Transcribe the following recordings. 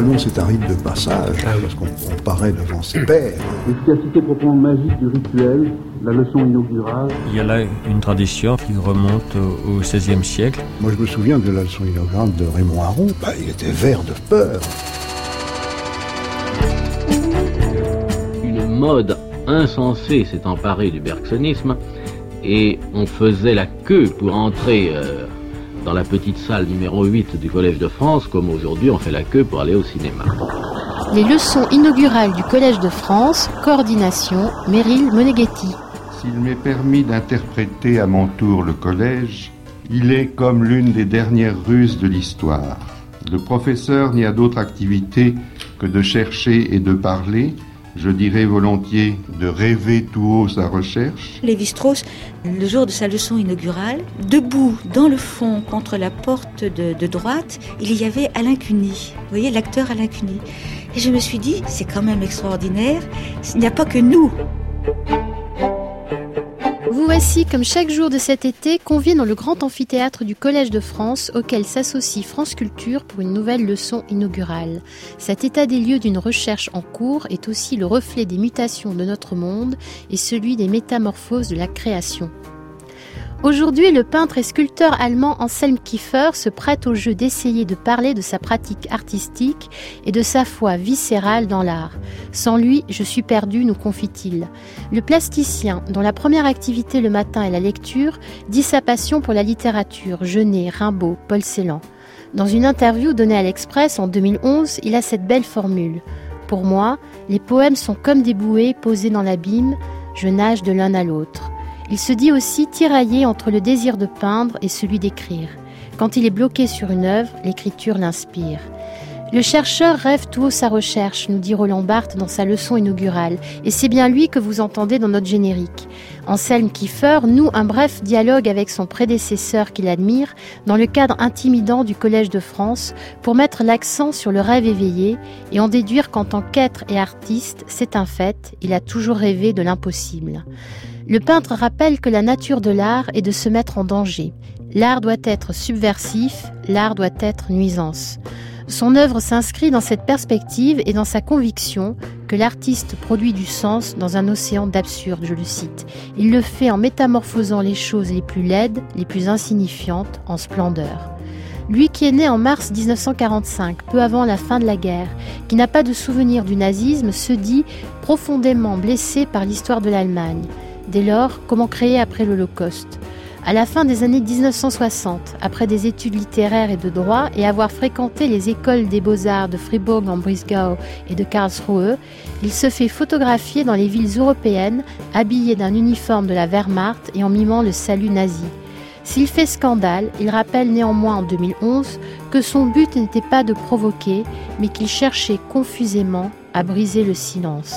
Finalement, c'est un rite de passage, parce qu'on paraît devant ses pairs. L'efficacité proprement magique du rituel, la leçon inaugurale. Il y a là une tradition qui remonte au XVIe siècle. Moi, je me souviens de la leçon inaugurale de Raymond Aron. Il était vert de peur. Une mode insensée s'est emparée du bergsonisme et on faisait la queue pour entrer dans la petite salle numéro 8 du Collège de France, comme aujourd'hui on fait la queue pour aller au cinéma. Les leçons inaugurales du Collège de France, coordination, Meryl Moneghetti. S'il m'est permis d'interpréter à mon tour le collège, il est comme l'une des dernières ruses de l'histoire. Le professeur n'y a d'autre activité que de chercher et de parler, je dirais volontiers de rêver tout haut sa recherche. Lévi-Strauss, le jour de sa leçon inaugurale, debout dans le fond contre la porte de droite, il y avait Alain Cuny. Vous voyez, l'acteur Alain Cuny. Et je me suis dit, c'est quand même extraordinaire, il n'y a pas que nous. Vous voici, comme chaque jour de cet été, conviés dans le grand amphithéâtre du Collège de France, auquel s'associe France Culture pour une nouvelle leçon inaugurale. Cet état des lieux d'une recherche en cours est aussi le reflet des mutations de notre monde et celui des métamorphoses de la création. Aujourd'hui, le peintre et sculpteur allemand Anselm Kiefer se prête au jeu d'essayer de parler de sa pratique artistique et de sa foi viscérale dans l'art. Sans lui, je suis perdu, nous confie-t-il. Le plasticien, dont la première activité le matin est la lecture, dit sa passion pour la littérature, Genet, Rimbaud, Paul Celan. Dans une interview donnée à l'Express en 2011, il a cette belle formule. Pour moi, les poèmes sont comme des bouées posées dans l'abîme, je nage de l'un à l'autre. Il se dit aussi tiraillé entre le désir de peindre et celui d'écrire. Quand il est bloqué sur une œuvre, l'écriture l'inspire. Le chercheur rêve tout haut sa recherche, nous dit Roland Barthes dans sa leçon inaugurale, et c'est bien lui que vous entendez dans notre générique. Anselm Kiefer noue un bref dialogue avec son prédécesseur qu'il admire dans le cadre intimidant du Collège de France pour mettre l'accent sur le rêve éveillé et en déduire qu'en tant qu'être et artiste, c'est un fait, il a toujours rêvé de l'impossible. Le peintre rappelle que la nature de l'art est de se mettre en danger. L'art doit être subversif, l'art doit être nuisance. Son œuvre s'inscrit dans cette perspective et dans sa conviction que l'artiste produit du sens dans un océan d'absurde, je le cite. Il le fait en métamorphosant les choses les plus laides, les plus insignifiantes, en splendeur. Lui qui est né en mars 1945, peu avant la fin de la guerre, qui n'a pas de souvenir du nazisme, se dit profondément blessé par l'histoire de l'Allemagne. Dès lors, comment créer après l'Holocauste ? À la fin des années 1960, après des études littéraires et de droit et avoir fréquenté les écoles des beaux-arts de Fribourg en Brisgau et de Karlsruhe, il se fait photographier dans les villes européennes, habillé d'un uniforme de la Wehrmacht et en mimant le salut nazi. S'il fait scandale, il rappelle néanmoins en 2011 que son but n'était pas de provoquer, mais qu'il cherchait confusément à briser le silence.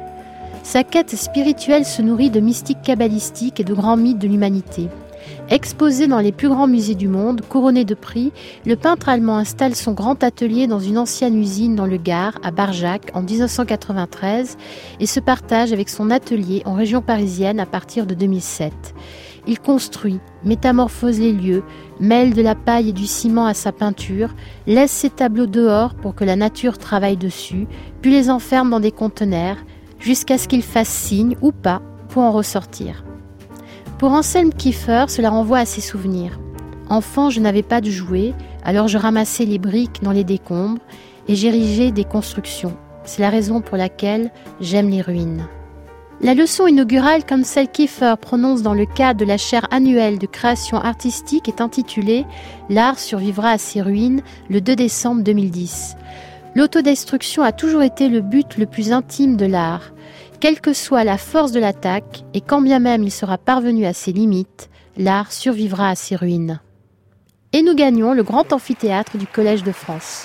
Sa quête spirituelle se nourrit de mystiques kabbalistiques et de grands mythes de l'humanité. Exposé dans les plus grands musées du monde, couronné de prix, le peintre allemand installe son grand atelier dans une ancienne usine dans le Gard, à Barjac, en 1993, et se partage avec son atelier en région parisienne à partir de 2007. Il construit, métamorphose les lieux, mêle de la paille et du ciment à sa peinture, laisse ses tableaux dehors pour que la nature travaille dessus, puis les enferme dans des conteneurs, jusqu'à ce qu'il fasse signe, ou pas, pour en ressortir. Pour Anselm Kiefer, cela renvoie à ses souvenirs. Enfant, je n'avais pas de jouets, alors je ramassais les briques dans les décombres et j'érigeais des constructions. C'est la raison pour laquelle j'aime les ruines. La leçon inaugurale, comme celle Kiefer prononce dans le cadre de la chaire annuelle de création artistique, est intitulée « L'art survivra à ses ruines » le 2 décembre 2010. L'autodestruction a toujours été le but le plus intime de l'art. Quelle que soit la force de l'attaque, et quand bien même il sera parvenu à ses limites, l'art survivra à ses ruines. Et nous gagnons le grand amphithéâtre du Collège de France.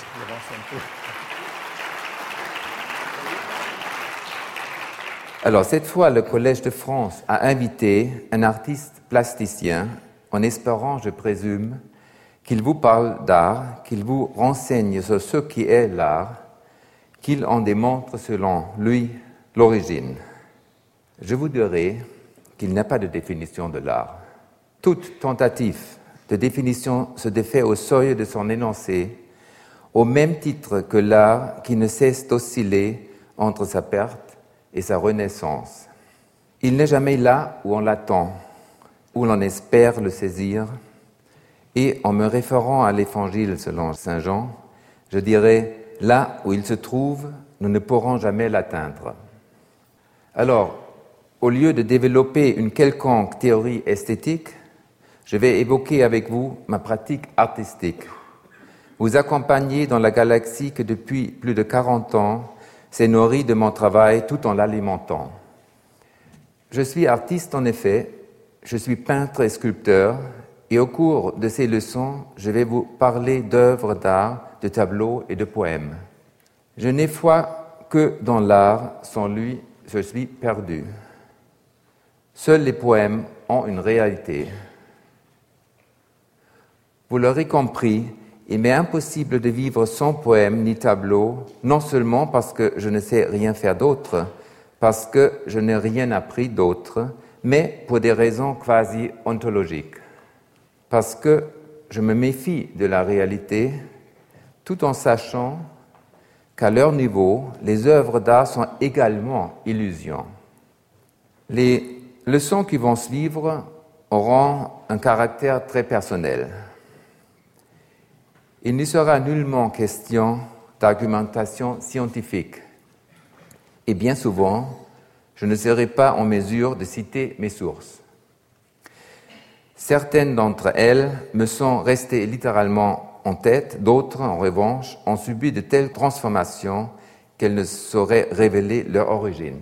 Alors cette fois, le Collège de France a invité un artiste plasticien, en espérant, je présume, qu'il vous parle d'art, qu'il vous renseigne sur ce qui est l'art, qu'il en démontre selon lui l'origine. Je vous dirai qu'il n'y a pas de définition de l'art. Toute tentative de définition se défait au seuil de son énoncé, au même titre que l'art qui ne cesse d'osciller entre sa perte et sa renaissance. Il n'est jamais là où on l'attend, où l'on espère le saisir, et en me référant à l'Évangile selon Saint Jean, je dirais, là où il se trouve, nous ne pourrons jamais l'atteindre. Alors, au lieu de développer une quelconque théorie esthétique, je vais évoquer avec vous ma pratique artistique. Vous accompagner dans la galaxie que depuis plus de 40 ans s'est nourrie de mon travail tout en l'alimentant. Je suis artiste en effet, je suis peintre et sculpteur, et au cours de ces leçons, je vais vous parler d'œuvres d'art, de tableaux et de poèmes. Je n'ai foi que dans l'art, sans lui, je suis perdu. Seuls les poèmes ont une réalité. Vous l'aurez compris, il m'est impossible de vivre sans poème ni tableau, non seulement parce que je ne sais rien faire d'autre, parce que je n'ai rien appris d'autre, mais pour des raisons quasi ontologiques. Parce que je me méfie de la réalité, tout en sachant qu'à leur niveau, les œuvres d'art sont également illusions. Les leçons qui vont suivre auront un caractère très personnel. Il n'y sera nullement question d'argumentation scientifique. Et bien souvent, je ne serai pas en mesure de citer mes sources. Certaines d'entre elles me sont restées littéralement en tête, d'autres, en revanche, ont subi de telles transformations qu'elles ne sauraient révéler leur origine.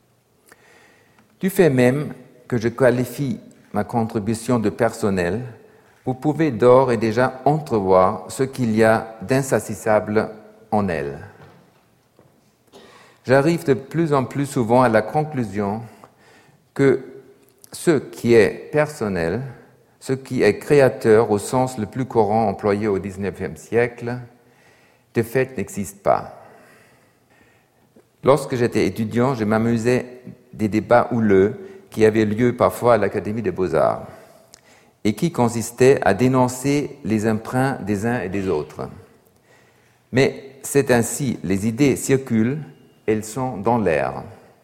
Du fait même que je qualifie ma contribution de personnelle, vous pouvez d'ores et déjà entrevoir ce qu'il y a d'insaisissable en elle. J'arrive de plus en plus souvent à la conclusion que ce qui est personnel, ce qui est créateur au sens le plus courant employé au XIXe siècle, de fait n'existe pas. Lorsque j'étais étudiant, je m'amusais des débats houleux qui avaient lieu parfois à l'Académie des Beaux-Arts et qui consistaient à dénoncer les emprunts des uns et des autres. Mais c'est ainsi, les idées circulent, elles sont dans l'air.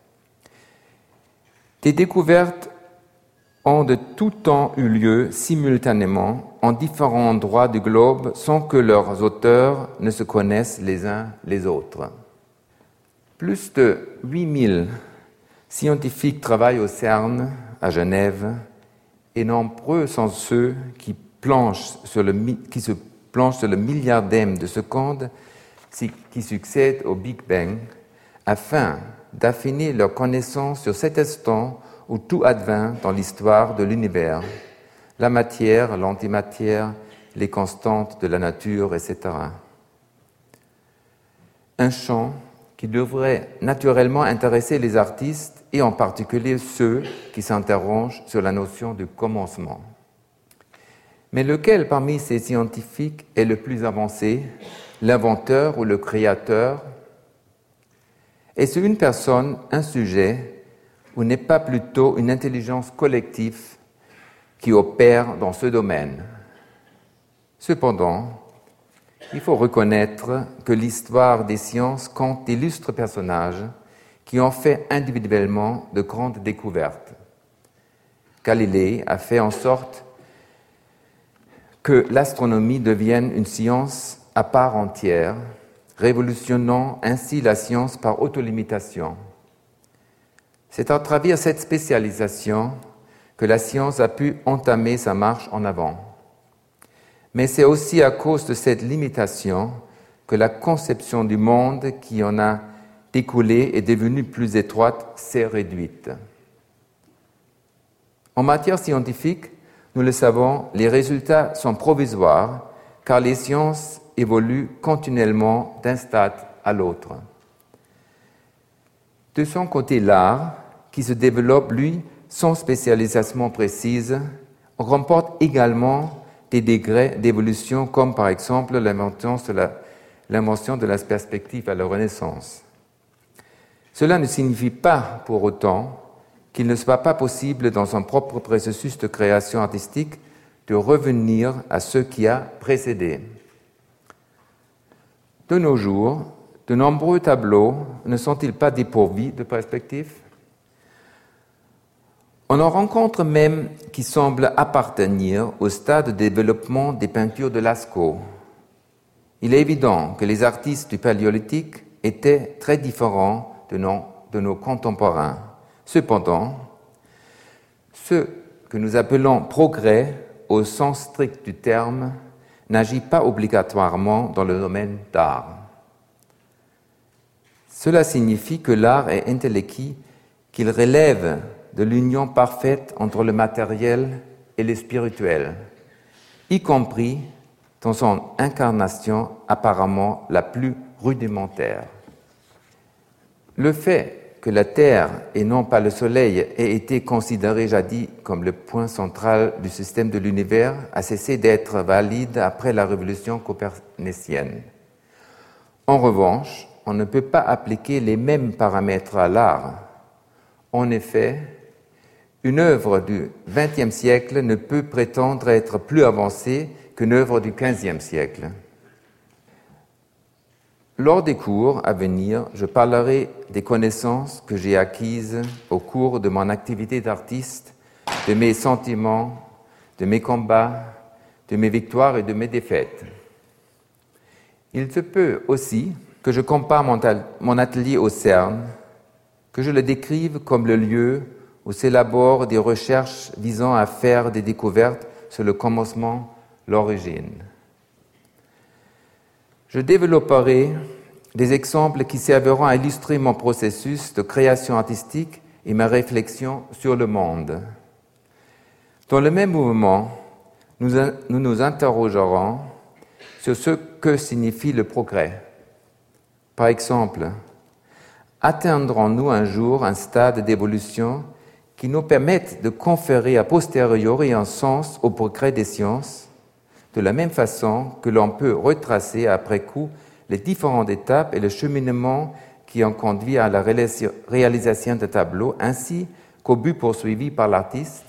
Des découvertes ont de tout temps eu lieu simultanément en différents endroits du globe sans que leurs auteurs ne se connaissent les uns les autres. Plus de 8000 scientifiques travaillent au CERN à Genève et nombreux sont ceux qui se planchent sur le milliardième de seconde qui succède au Big Bang afin d'affiner leur connaissance sur cet instant où tout advint dans l'histoire de l'univers, la matière, l'antimatière, les constantes de la nature, etc. Un champ qui devrait naturellement intéresser les artistes et en particulier ceux qui s'interrogent sur la notion du commencement. Mais lequel parmi ces scientifiques est le plus avancé, l'inventeur ou le créateur? Est-ce une personne, un sujet, ou n'est pas plutôt une intelligence collective qui opère dans ce domaine? Cependant, il faut reconnaître que l'histoire des sciences compte d'illustres personnages qui ont fait individuellement de grandes découvertes. Galilée a fait en sorte que l'astronomie devienne une science à part entière, révolutionnant ainsi la science par autolimitation. C'est à travers cette spécialisation que la science a pu entamer sa marche en avant. Mais c'est aussi à cause de cette limitation que la conception du monde qui en a découlé est devenue plus étroite, s'est réduite. En matière scientifique, nous le savons, les résultats sont provisoires car les sciences évoluent continuellement d'un stade à l'autre. De son côté, l'art, qui se développe, lui, sans spécialisation précise, remporte également des degrés d'évolution, comme par exemple l'invention de la perspective à la Renaissance. Cela ne signifie pas pour autant qu'il ne soit pas possible, dans son propre processus de création artistique, de revenir à ce qui a précédé. De nos jours, de nombreux tableaux ne sont-ils pas dépourvus de perspective? On en rencontre même qui semblent appartenir au stade de développement des peintures de Lascaux. Il est évident que les artistes du Paléolithique étaient très différents de nos contemporains. Cependant, ce que nous appelons progrès au sens strict du terme n'agit pas obligatoirement dans le domaine d'art. Cela signifie que l'art est un tel qu'il relève de l'union parfaite entre le matériel et le spirituel, y compris dans son incarnation apparemment la plus rudimentaire. Le fait que la Terre et non pas le Soleil ait été considéré jadis comme le point central du système de l'univers a cessé d'être valide après la révolution copernicienne. En revanche, on ne peut pas appliquer les mêmes paramètres à l'art. En effet, une œuvre du XXe siècle ne peut prétendre être plus avancée qu'une œuvre du XVe siècle. Lors des cours à venir, je parlerai des connaissances que j'ai acquises au cours de mon activité d'artiste, de mes sentiments, de mes combats, de mes victoires et de mes défaites. Il se peut aussi que je compare mon atelier au CERN, que je le décrive comme le lieu où s'élaborent des recherches visant à faire des découvertes sur le commencement, l'origine. Je développerai des exemples qui serviront à illustrer mon processus de création artistique et ma réflexion sur le monde. Dans le même mouvement, nous nous interrogerons sur ce que signifie le progrès. Par exemple, atteindrons-nous un jour un stade d'évolution qui nous permette de conférer a posteriori un sens au progrès des sciences, de la même façon que l'on peut retracer après coup les différentes étapes et le cheminement qui ont conduit à la réalisation de tableaux, ainsi qu'au but poursuivi par l'artiste.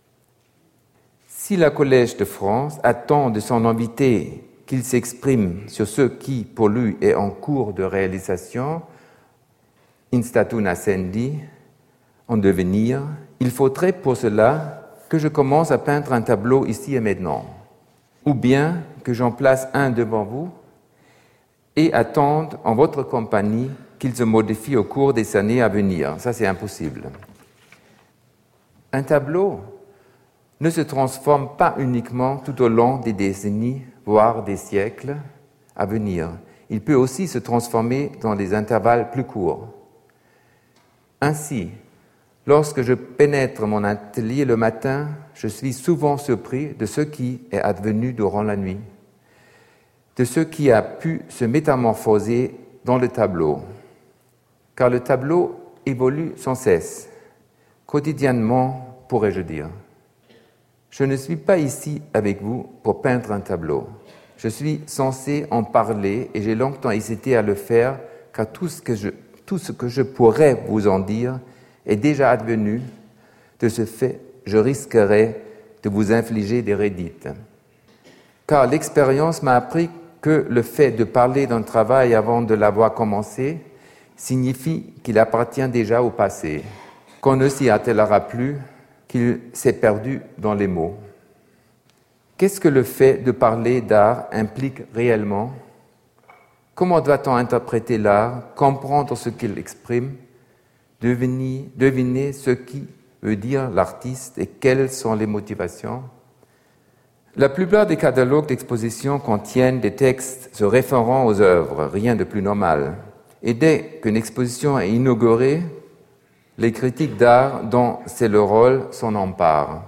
Si le Collège de France attend de son invité qu'il s'exprime sur ce qui, pour lui, est en cours de réalisation, in statu nascendi, en devenir, il faudrait pour cela que je commence à peindre un tableau ici et maintenant, ou bien que j'en place un devant vous et attende en votre compagnie qu'il se modifie au cours des années à venir. Ça, c'est impossible. Un tableau ne se transforme pas uniquement tout au long des décennies, voire des siècles à venir. Il peut aussi se transformer dans des intervalles plus courts. Ainsi, lorsque je pénètre mon atelier le matin, je suis souvent surpris de ce qui est advenu durant la nuit, de ce qui a pu se métamorphoser dans le tableau. Car le tableau évolue sans cesse, quotidiennement, pourrais-je dire. Je ne suis pas ici avec vous pour peindre un tableau. Je suis censé en parler et j'ai longtemps hésité à le faire, car tout ce que je pourrais vous en dire est déjà advenu. De ce fait, je risquerais de vous infliger des redites. Car l'expérience m'a appris que le fait de parler d'un travail avant de l'avoir commencé signifie qu'il appartient déjà au passé, qu'on ne s'y attellera plus, qu'il s'est perdu dans les mots. Qu'est-ce que le fait de parler d'art implique réellement? Comment doit-on interpréter l'art, comprendre ce qu'il exprime, deviner ce qui veut dire l'artiste et quelles sont les motivations? La plupart des catalogues d'exposition contiennent des textes se référant aux œuvres, rien de plus normal. Et dès qu'une exposition est inaugurée, les critiques d'art, dont c'est le rôle, s'en emparent.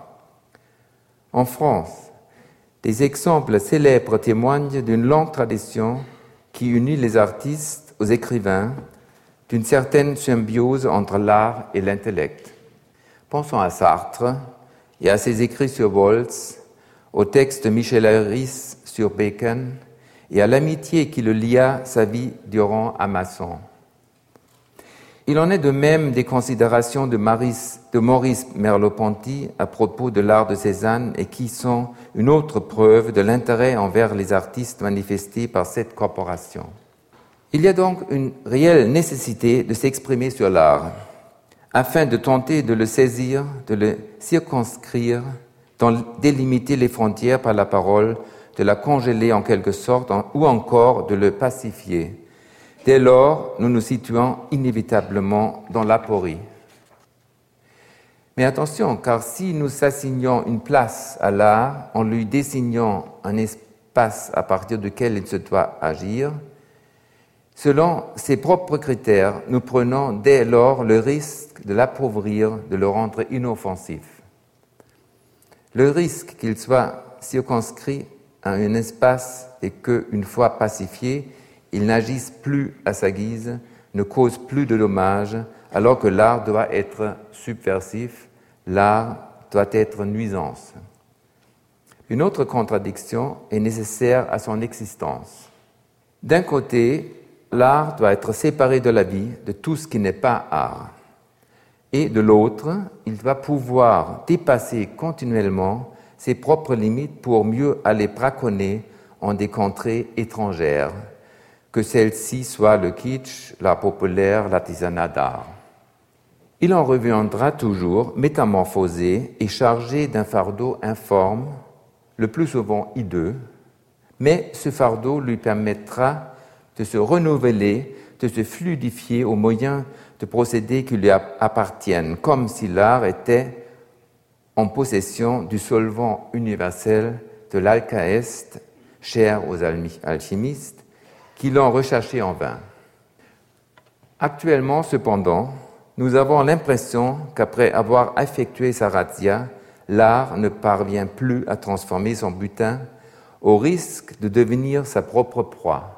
En France, des exemples célèbres témoignent d'une longue tradition qui unit les artistes aux écrivains, d'une certaine symbiose entre l'art et l'intellect. Pensons à Sartre et à ses écrits sur Waltz, au texte de Michel Harris sur Bacon et à l'amitié qui le lia sa vie durant à Masson. Il en est de même des considérations de Maurice Merleau-Ponty à propos de l'art de Cézanne et qui sont une autre preuve de l'intérêt envers les artistes manifesté par cette corporation. Il y a donc une réelle nécessité de s'exprimer sur l'art, afin de tenter de le saisir, de le circonscrire, d'en délimiter les frontières par la parole, de la congeler en quelque sorte, ou encore de le pacifier. Dès lors, nous nous situons inévitablement dans l'aporie. Mais attention, car si nous assignons une place à l'art en lui désignant un espace à partir duquel il se doit agir, selon ses propres critères, nous prenons dès lors le risque de l'appauvrir, de le rendre inoffensif. Le risque qu'il soit circonscrit à un espace et qu'une fois pacifié, il n'agisse plus à sa guise, ne cause plus de dommages, alors que l'art doit être subversif, l'art doit être nuisance. Une autre contradiction est nécessaire à son existence. D'un côté, l'art doit être séparé de la vie, de tout ce qui n'est pas art. Et de l'autre, il doit pouvoir dépasser continuellement ses propres limites pour mieux aller braconner en des contrées étrangères, que celles-ci soient le kitsch, l'art populaire, l'artisanat d'art. Il en reviendra toujours métamorphosé et chargé d'un fardeau informe, le plus souvent hideux, mais ce fardeau lui permettra de se renouveler, de se fluidifier au moyen de procédés qui lui appartiennent, comme si l'art était en possession du solvant universel de l'alcaeste, cher aux alchimistes, qui l'ont recherché en vain. Actuellement, cependant, nous avons l'impression qu'après avoir effectué sa razzia, l'art ne parvient plus à transformer son butin, au risque de devenir sa propre proie.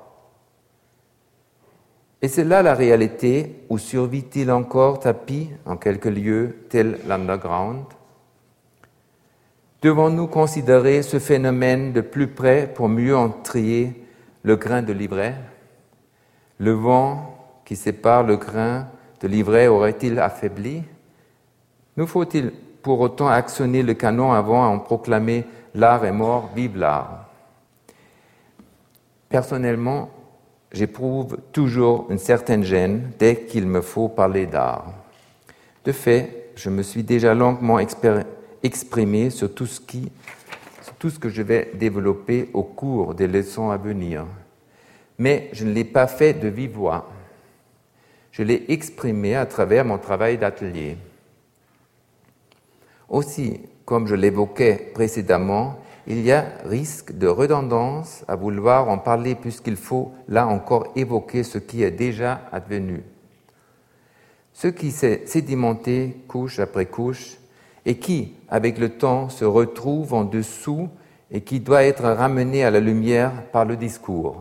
Et c'est là la réalité où survit-il encore tapis en quelques lieux, tel l'underground. Devons-nous considérer ce phénomène de plus près pour mieux en trier le grain de l'ivraie? Le vent qui sépare le grain de l'ivraie aurait-il affaibli? Nous faut-il pour autant actionner le canon avant en proclamer « l'art est mort, vive l'art ». Personnellement, j'éprouve toujours une certaine gêne dès qu'il me faut parler d'art. De fait, je me suis déjà longuement exprimé sur tout ce que je vais développer au cours des leçons à venir. Mais je ne l'ai pas fait de vive voix. Je l'ai exprimé à travers mon travail d'atelier. Aussi, comme je l'évoquais précédemment, il y a risque de redondance à vouloir en parler puisqu'il faut là encore évoquer ce qui est déjà advenu. Ce qui s'est sédimenté couche après couche et qui, avec le temps, se retrouve en dessous et qui doit être ramené à la lumière par le discours.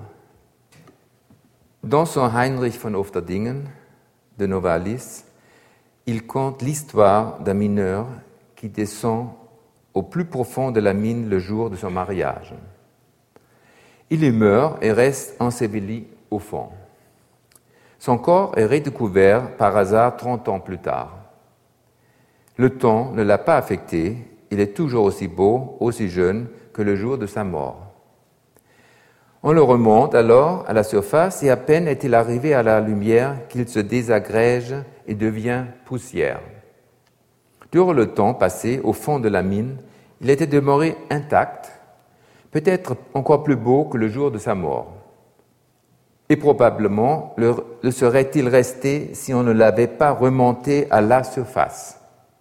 Dans son Heinrich von Ofterdingen de Novalis, il conte l'histoire d'un mineur qui descend au plus profond de la mine le jour de son mariage. Il y meurt et reste enseveli au fond. Son corps est redécouvert par hasard 30 ans plus tard. Le temps ne l'a pas affecté, il est toujours aussi beau, aussi jeune que le jour de sa mort. On le remonte alors à la surface et à peine est-il arrivé à la lumière qu'il se désagrège et devient poussière. Durant le temps passé au fond de la mine, il était demeuré intact, peut-être encore plus beau que le jour de sa mort. Et probablement le serait-il resté si on ne l'avait pas remonté à la surface.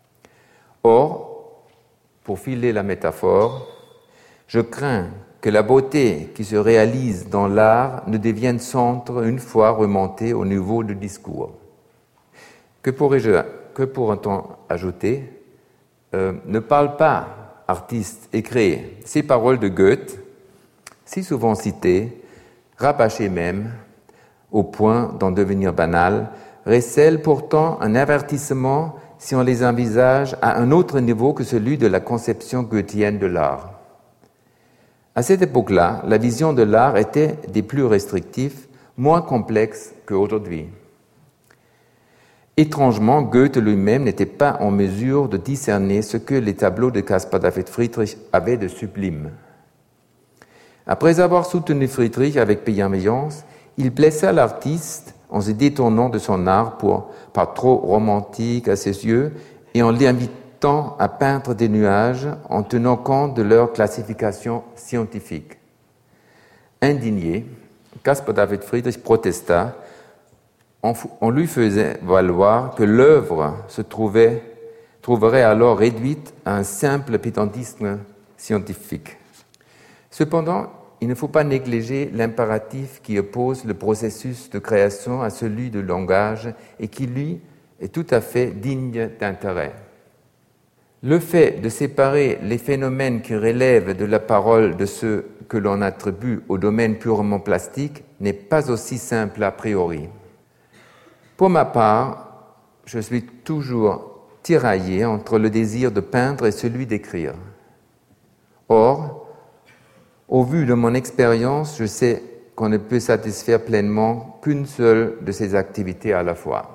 Or, pour filer la métaphore, je crains que la beauté qui se réalise dans l'art ne devienne centre une fois remontée au niveau du discours. Que pourrait-on ajouter? Ne parle pas, artiste, et crée. Ces paroles de Goethe, si souvent citées, rabâchées même, au point d'en devenir banales, recèlent pourtant un avertissement si on les envisage à un autre niveau que celui de la conception goethienne de l'art. À cette époque-là, la vision de l'art était des plus restrictifs, moins complexe qu'aujourd'hui. Étrangement, Goethe lui-même n'était pas en mesure de discerner ce que les tableaux de Caspar David Friedrich avaient de sublime. Après avoir soutenu Friedrich avec bienveillance, Il blessa l'artiste en se détournant de son art par trop romantique à ses yeux et en l'invitant à peindre des nuages en tenant compte de leur classification scientifique. Indigné, Caspar David Friedrich protesta. On lui faisait valoir que l'œuvre se trouverait alors réduite à un simple pédantisme scientifique. Cependant, il ne faut pas négliger l'impératif qui oppose le processus de création à celui du langage et qui, lui, est tout à fait digne d'intérêt. Le fait de séparer les phénomènes qui relèvent de la parole de ceux que l'on attribue au domaine purement plastique n'est pas aussi simple a priori. Pour ma part, je suis toujours tiraillé entre le désir de peindre et celui d'écrire. Or, au vu de mon expérience, je sais qu'on ne peut satisfaire pleinement qu'une seule de ces activités à la fois.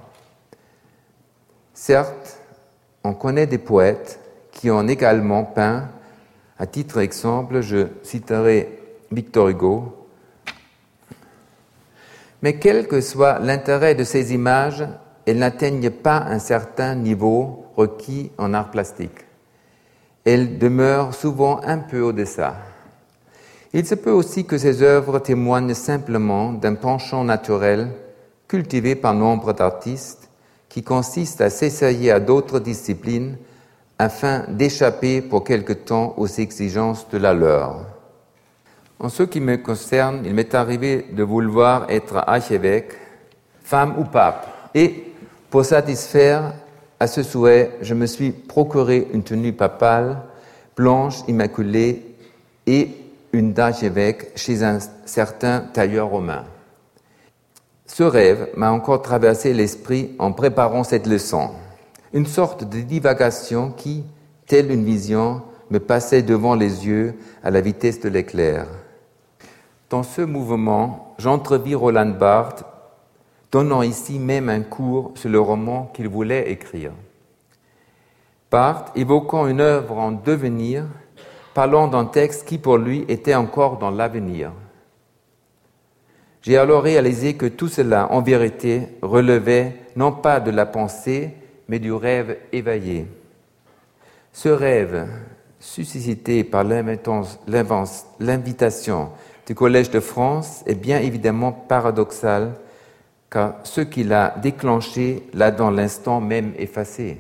Certes, on connaît des poètes qui ont également peint. À titre d'exemple, je citerai Victor Hugo. Mais quel que soit l'intérêt de ces images, elles n'atteignent pas un certain niveau requis en art plastique. Elles demeurent souvent un peu au-deçà. Il se peut aussi que ces œuvres témoignent simplement d'un penchant naturel cultivé par nombre d'artistes qui consiste à s'essayer à d'autres disciplines afin d'échapper pour quelque temps aux exigences de la leur. En ce qui me concerne, il m'est arrivé de vouloir être archevêque, femme ou pape. Et pour satisfaire à ce souhait, je me suis procuré une tenue papale, blanche, immaculée, et une d'archevêque chez un certain tailleur romain. Ce rêve m'a encore traversé l'esprit en préparant cette leçon. Une sorte de divagation qui, telle une vision, me passait devant les yeux à la vitesse de l'éclair. Dans ce mouvement, j'entrevis Roland Barthes, donnant ici même un cours sur le roman qu'il voulait écrire. Barthes, évoquant une œuvre en devenir, parlant d'un texte qui pour lui était encore dans l'avenir. J'ai alors réalisé que tout cela, en vérité, relevait non pas de la pensée, mais du rêve éveillé. Ce rêve, suscité par l'invitation du Collège de France, est bien évidemment paradoxal, car ce qui l'a déclenché l'a dans l'instant même effacé.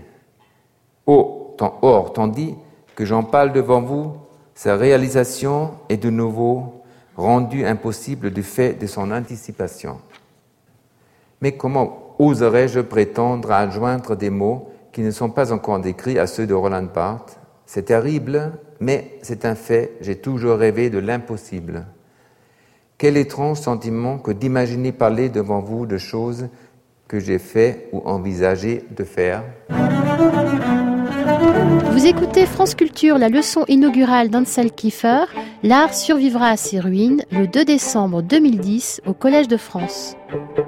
Or, tandis que j'en parle devant vous, sa réalisation est de nouveau rendue impossible du fait de son anticipation. Mais comment oserais-je prétendre à adjoindre des mots qui ne sont pas encore décrits à ceux de Roland Barthes? C'est terrible, mais c'est un fait, j'ai toujours rêvé de l'impossible. Quel étrange sentiment que d'imaginer parler devant vous de choses que j'ai fait ou envisagé de faire. Vous écoutez France Culture, la leçon inaugurale d'Ansel Kiefer, L'art survivra à ses ruines, le 2 décembre 2010 au Collège de France.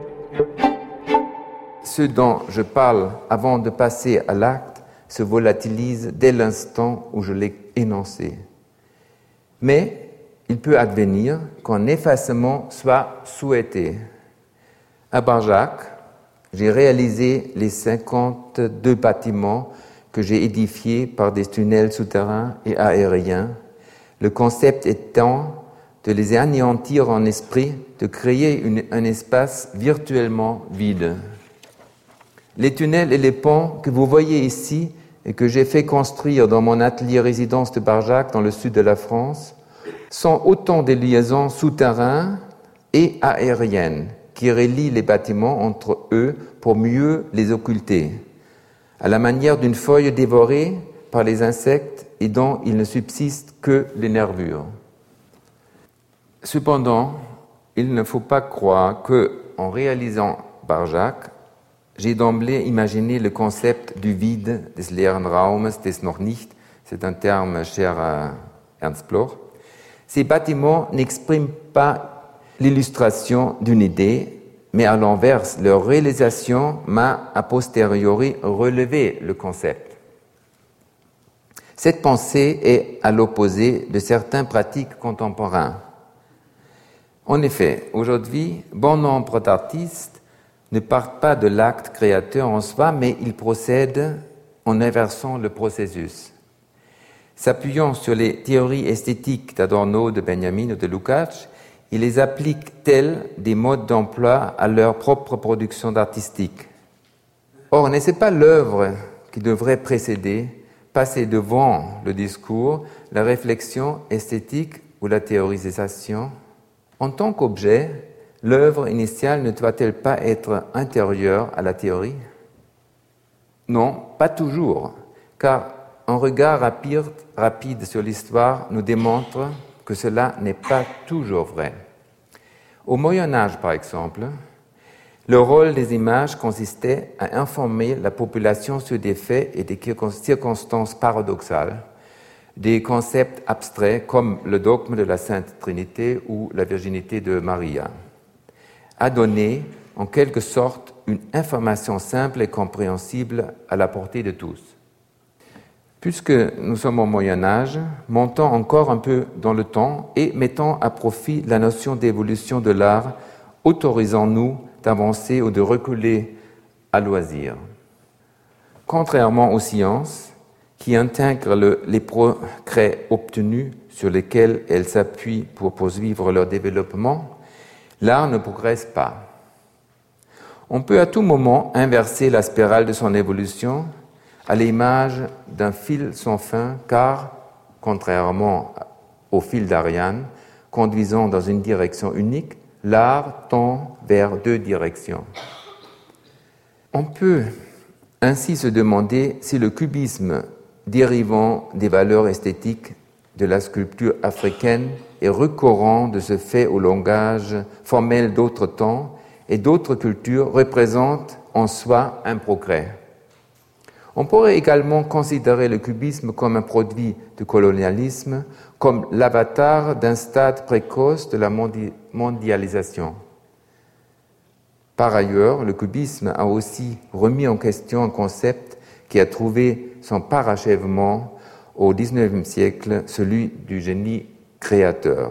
Ce dont je parle avant de passer à l'acte se volatilise dès l'instant où je l'ai énoncé. Mais il peut advenir qu'un effacement soit souhaité. À Barjac, j'ai réalisé les 52 bâtiments que j'ai édifiés par des tunnels souterrains et aériens, le concept étant de les anéantir en esprit, de créer un espace virtuellement vide. Les tunnels et les ponts que vous voyez ici et que j'ai fait construire dans mon atelier résidence de Barjac dans le sud de la France sont autant de liaisons souterraines et aériennes qui relient les bâtiments entre eux pour mieux les occulter, à la manière d'une feuille dévorée par les insectes et dont il ne subsiste que les nervures. Cependant, il ne faut pas croire que, en réalisant Barjac, j'ai d'emblée imaginé le concept du vide, des leeren Raumes, des noch nicht, c'est un terme cher à Ernst Bloch. Ces bâtiments n'expriment pas l'illustration d'une idée, mais à l'inverse, leur réalisation m'a a posteriori relevé le concept. Cette pensée est à l'opposé de certaines pratiques contemporaines. En effet, aujourd'hui, bon nombre d'artistes ne partent pas de l'acte créateur en soi, mais ils procèdent en inversant le processus. S'appuyant sur les théories esthétiques d'Adorno, de Benjamin ou de Lukács, ils les appliquent tels des modes d'emploi à leur propre production artistique. Or, n'est-ce pas l'œuvre qui devrait précéder, passer devant le discours, la réflexion esthétique ou la théorisation? En tant qu'objet, l'œuvre initiale ne doit-elle pas être intérieure à la théorie? Non, pas toujours, car un regard rapide sur l'histoire nous démontre que cela n'est pas toujours vrai. Au Moyen-Âge, par exemple, le rôle des images consistait à informer la population sur des faits et des circonstances paradoxales, des concepts abstraits comme le dogme de la Sainte Trinité ou la virginité de Maria, à donner en quelque sorte une information simple et compréhensible à la portée de tous. Puisque nous sommes au Moyen-Âge, montons encore un peu dans le temps et mettons à profit la notion d'évolution de l'art, autorisant-nous d'avancer ou de reculer à loisir. Contrairement aux sciences, qui intègrent les progrès obtenus sur lesquels elles s'appuient pour poursuivre leur développement, l'art ne progresse pas. On peut à tout moment inverser la spirale de son évolution à l'image d'un fil sans fin, car, contrairement au fil d'Ariane, conduisant dans une direction unique, l'art tend vers deux directions. On peut ainsi se demander si le cubisme, dérivant des valeurs esthétiques de la sculpture africaine et recourant de ce fait au langage formel d'autres temps et d'autres cultures, représente en soi un progrès. On pourrait également considérer le cubisme comme un produit du colonialisme, comme l'avatar d'un stade précoce de la mondialisation. Par ailleurs, le cubisme a aussi remis en question un concept qui a trouvé son parachèvement au XIXe siècle, celui du génie créateur.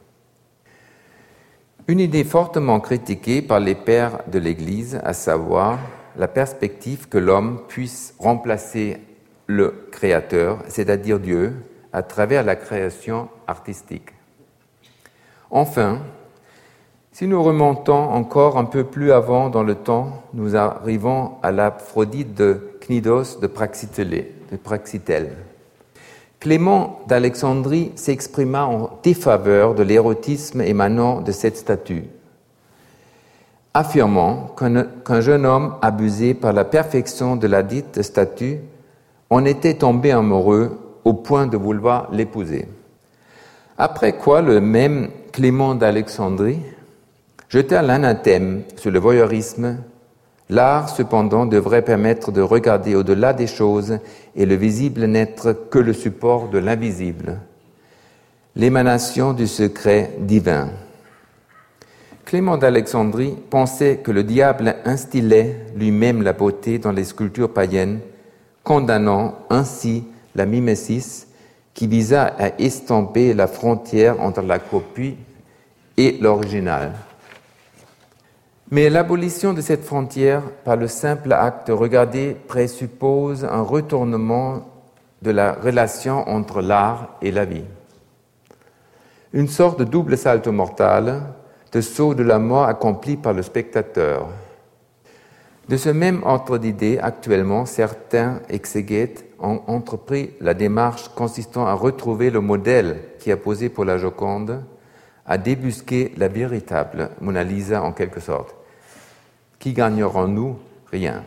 Une idée fortement critiquée par les pères de l'Église, à savoir la perspective que l'homme puisse remplacer le Créateur, c'est-à-dire Dieu, à travers la création artistique. Enfin, si nous remontons encore un peu plus avant dans le temps, nous arrivons à l'Aphrodite de Cnidos de Praxitèle. Clément d'Alexandrie s'exprima en défaveur de l'érotisme émanant de cette statue, affirmant qu'un jeune homme abusé par la perfection de la dite statue en était tombé amoureux au point de vouloir l'épouser. Après quoi, le même Clément d'Alexandrie jeta l'anathème sur le voyeurisme. L'art, cependant, devrait permettre de regarder au-delà des choses et le visible n'être que le support de l'invisible, l'émanation du secret divin. Clément d'Alexandrie pensait que le diable instillait lui-même la beauté dans les sculptures païennes, condamnant ainsi la mimesis qui visa à estomper la frontière entre la copie et l'original. Mais l'abolition de cette frontière par le simple acte regardé présuppose un retournement de la relation entre l'art et la vie. Une sorte de double salto mortal, de saut de la mort accompli par le spectateur. De ce même ordre d'idées, actuellement, certains exégètes ont entrepris la démarche consistant à retrouver le modèle qui a posé pour la Joconde, à débusquer la véritable Mona Lisa en quelque sorte. Qui gagnerons-nous? Rien.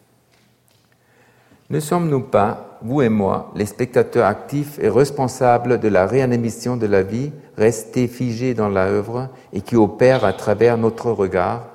Ne sommes-nous pas, vous et moi, les spectateurs actifs et responsables de la réanimation de la vie, restés figés dans l'œuvre et qui opèrent à travers notre regard?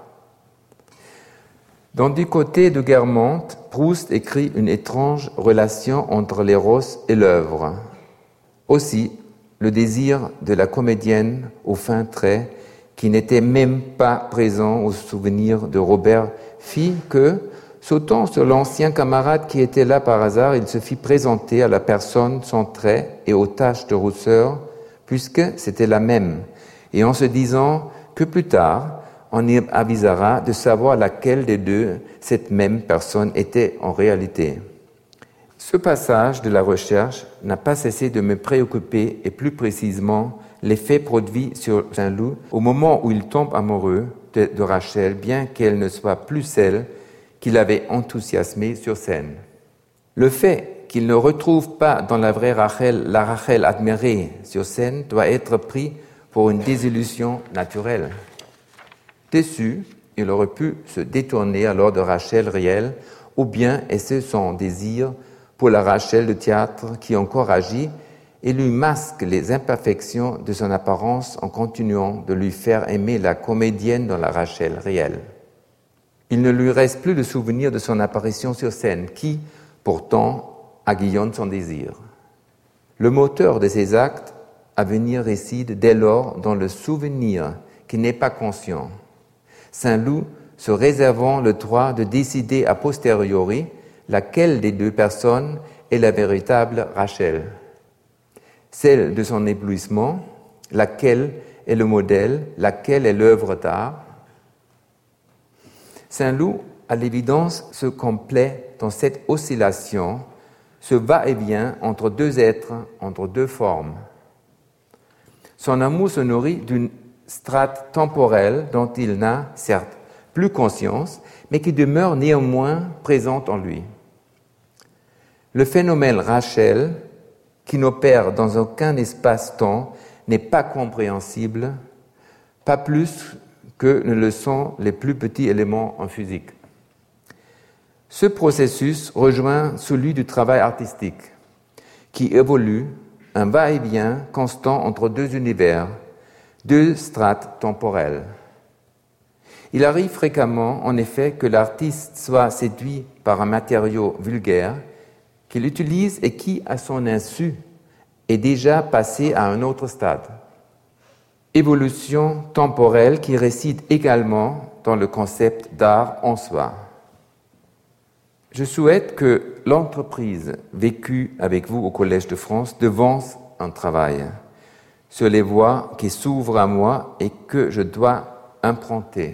Dans Du côté de Guermantes, Proust écrit une étrange relation entre l'éros et l'œuvre. Aussi, le désir de la comédienne aux fins traits, qui n'était même pas présent au souvenir de Robert, fit que, sautant sur l'ancien camarade qui était là par hasard, il se fit présenter à la personne sans traits et aux taches de rousseur, puisque c'était la même, et en se disant que plus tard, on y avisera de savoir laquelle des deux cette même personne était en réalité. Ce passage de la recherche n'a pas cessé de me préoccuper, et plus précisément l'effet produit sur Saint-Loup au moment où il tombe amoureux de Rachel, bien qu'elle ne soit plus celle qui l'avait enthousiasmé sur scène. Le fait qu'il ne retrouve pas dans la vraie Rachel la Rachel admirée sur scène doit être pris pour une désillusion naturelle. Déçu, il aurait pu se détourner alors de Rachel réelle, ou bien essayer son désir pour la Rachel de théâtre qui encore agit et lui masque les imperfections de son apparence en continuant de lui faire aimer la comédienne dans la Rachel réelle. Il ne lui reste plus le souvenir de son apparition sur scène qui, pourtant, aguillonne son désir. Le moteur de ces actes à venir réside dès lors dans le souvenir qui n'est pas conscient. Saint-Loup se réservant le droit de décider a posteriori laquelle des deux personnes est la véritable Rachel. Celle de son éblouissement, laquelle est le modèle, laquelle est l'œuvre d'art. Saint-Loup, à l'évidence, se complaît dans cette oscillation, ce va-et-vient entre deux êtres, entre deux formes. Son amour se nourrit d'une strate temporelle dont il n'a, certes, plus conscience, mais qui demeure néanmoins présente en lui. Le phénomène Rachel, qui n'opère dans aucun espace-temps, n'est pas compréhensible, pas plus que ne le sont les plus petits éléments en physique. Ce processus rejoint celui du travail artistique, qui évolue un va-et-vient constant entre deux univers, deux strates temporelles. Il arrive fréquemment, en effet, que l'artiste soit séduit par un matériau vulgaire qu'il utilise et qui, à son insu, est déjà passé à un autre stade. Évolution temporelle qui réside également dans le concept d'art en soi. Je souhaite que l'entreprise vécue avec vous au Collège de France devance un travail sur les voies qui s'ouvrent à moi et que je dois implanter.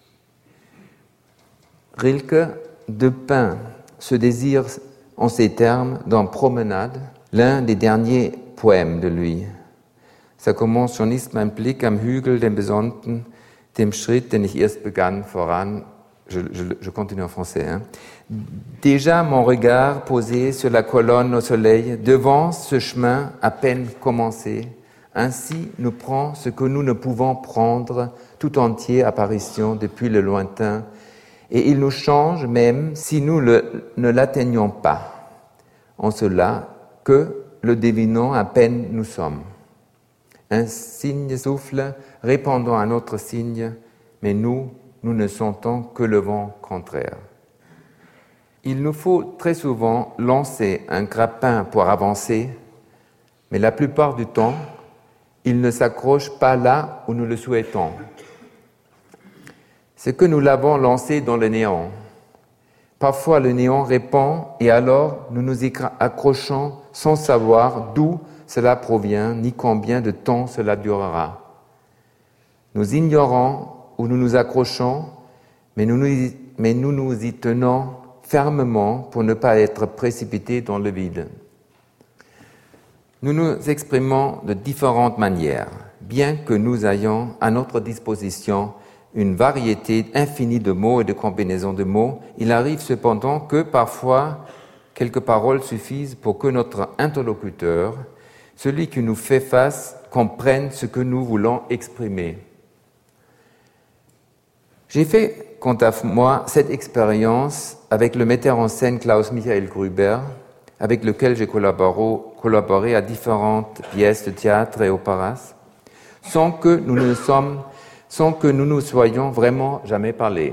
Rilke dépeint ce désir en ces termes dans Promenade, l'un des derniers poèmes de lui. Ça commence: Schon ist mein Blick am Hügel, dem Besonnten, dem Schritt, den ich erst begann, voran. Je continue en français. Déjà mon regard posé sur la colonne au soleil, devant ce chemin à peine commencé, ainsi nous prend ce que nous ne pouvons prendre tout entier apparition depuis le lointain, et il nous change même si nous ne l'atteignons pas, en cela que le devinons à peine nous sommes. Un signe souffle, répondant à un autre signe, mais nous ne sentons que le vent contraire. Il nous faut très souvent lancer un grappin pour avancer, mais la plupart du temps, il ne s'accroche pas là où nous le souhaitons. C'est que nous l'avons lancé dans le néant. Parfois le néant répond et alors nous nous y accrochons sans savoir d'où cela provient ni combien de temps cela durera. Nous ignorons où nous nous accrochons, mais nous nous y tenons fermement pour ne pas être précipités dans le vide. Nous nous exprimons de différentes manières, bien que nous ayons à notre disposition une variété infinie de mots et de combinaisons de mots. Il arrive cependant que parfois quelques paroles suffisent pour que notre interlocuteur, celui qui nous fait face, comprenne ce que nous voulons exprimer. J'ai fait, quant à moi, cette expérience avec le metteur en scène Klaus Michael Gruber, avec lequel j'ai collaboré à différentes pièces de théâtre et opéras, sans que nous nous soyons vraiment jamais parlé.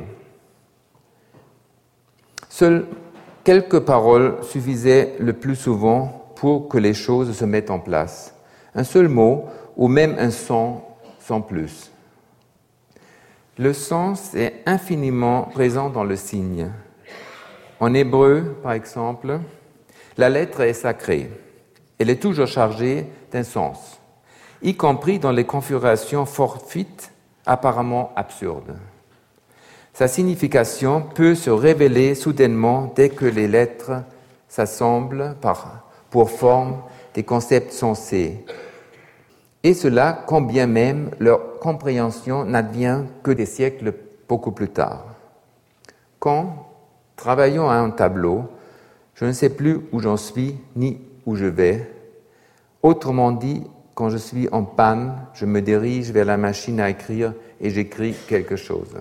Seules quelques paroles suffisaient le plus souvent pour que les choses se mettent en place. Un seul mot ou même un son sans plus. Le sens est infiniment présent dans le signe. En hébreu, par exemple, la lettre est sacrée. Elle est toujours chargée d'un sens, y compris dans les configurations fortuites apparemment absurde. Sa signification peut se révéler soudainement dès que les lettres s'assemblent pour forme des concepts sensés. Et cela, quand bien même leur compréhension n'advient que des siècles beaucoup plus tard. Quand, travaillant à un tableau, je ne sais plus où j'en suis ni où je vais. Autrement dit, quand je suis en panne, je me dirige vers la machine à écrire et j'écris quelque chose.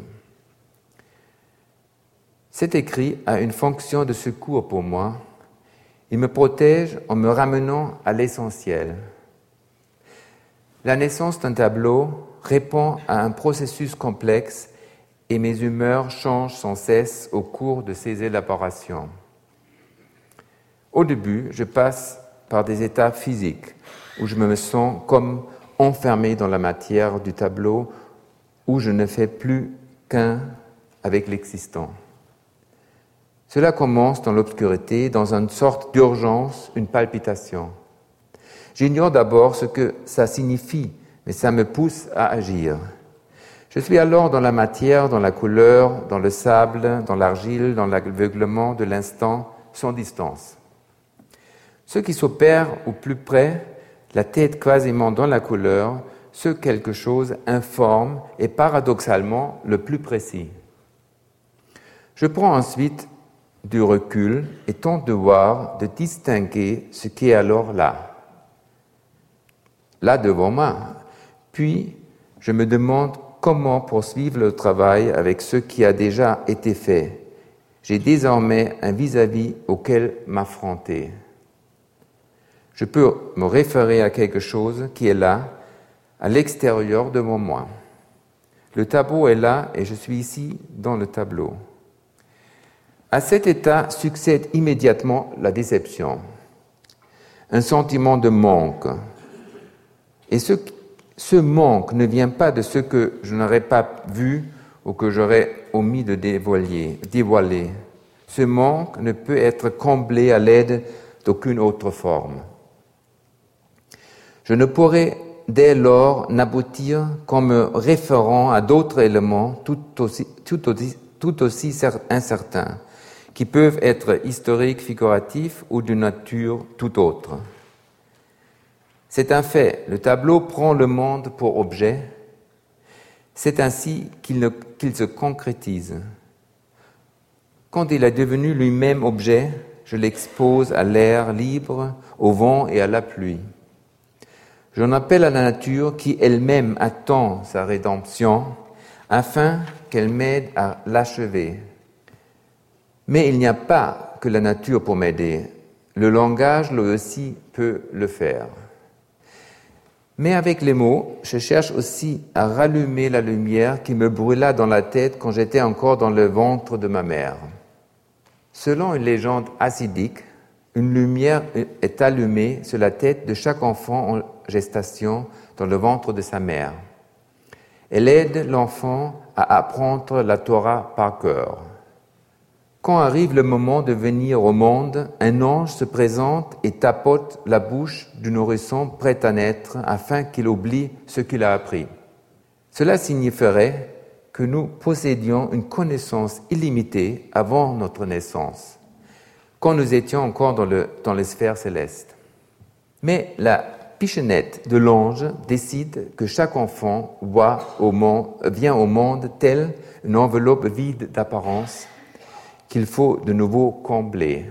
Cet écrit a une fonction de secours pour moi. Il me protège en me ramenant à l'essentiel. La naissance d'un tableau répond à un processus complexe et mes humeurs changent sans cesse au cours de ces élaborations. Au début, je passe par des états physiques où je me sens comme enfermé dans la matière du tableau, où je ne fais plus qu'un avec l'existant. Cela commence dans l'obscurité, dans une sorte d'urgence, une palpitation. J'ignore d'abord ce que ça signifie, mais ça me pousse à agir. Je suis alors dans la matière, dans la couleur, dans le sable, dans l'argile, dans l'aveuglement de l'instant, sans distance. Ce qui s'opère au plus près, la tête quasiment dans la couleur, ce quelque chose informe et paradoxalement le plus précis. Je prends ensuite du recul et tente de voir, de distinguer ce qui est alors là devant moi. Puis, je me demande comment poursuivre le travail avec ce qui a déjà été fait. J'ai désormais un vis-à-vis auquel m'affronter. Je peux me référer à quelque chose qui est là, à l'extérieur de mon moi. Le tableau est là et je suis ici dans le tableau. À cet état succède immédiatement la déception, un sentiment de manque. Et ce manque ne vient pas de ce que je n'aurais pas vu ou que j'aurais omis de dévoiler. Ce manque ne peut être comblé à l'aide d'aucune autre forme. Je ne pourrais dès lors n'aboutir qu'en me référant à d'autres éléments tout aussi incertains, qui peuvent être historiques, figuratifs ou d'une nature tout autre. C'est un fait, le tableau prend le monde pour objet. C'est ainsi qu'il se concrétise. Quand il est devenu lui-même objet, je l'expose à l'air libre, au vent et à la pluie. J'en appelle à la nature qui elle-même attend sa rédemption afin qu'elle m'aide à l'achever. Mais il n'y a pas que la nature pour m'aider. Le langage, lui aussi, peut le faire. Mais avec les mots, je cherche aussi à rallumer la lumière qui me brûla dans la tête quand j'étais encore dans le ventre de ma mère. Selon une légende hassidique, une lumière est allumée sur la tête de chaque enfant en gestation dans le ventre de sa mère. Elle aide l'enfant à apprendre la Torah par cœur. Quand arrive le moment de venir au monde, un ange se présente et tapote la bouche du nourrisson prêt à naître afin qu'il oublie ce qu'il a appris. Cela signifierait que nous possédions une connaissance illimitée avant notre naissance, quand nous étions encore dans les sphères célestes. Mais la pichenette de l'ange décide que chaque enfant vient au monde telle une enveloppe vide d'apparence qu'il faut de nouveau combler.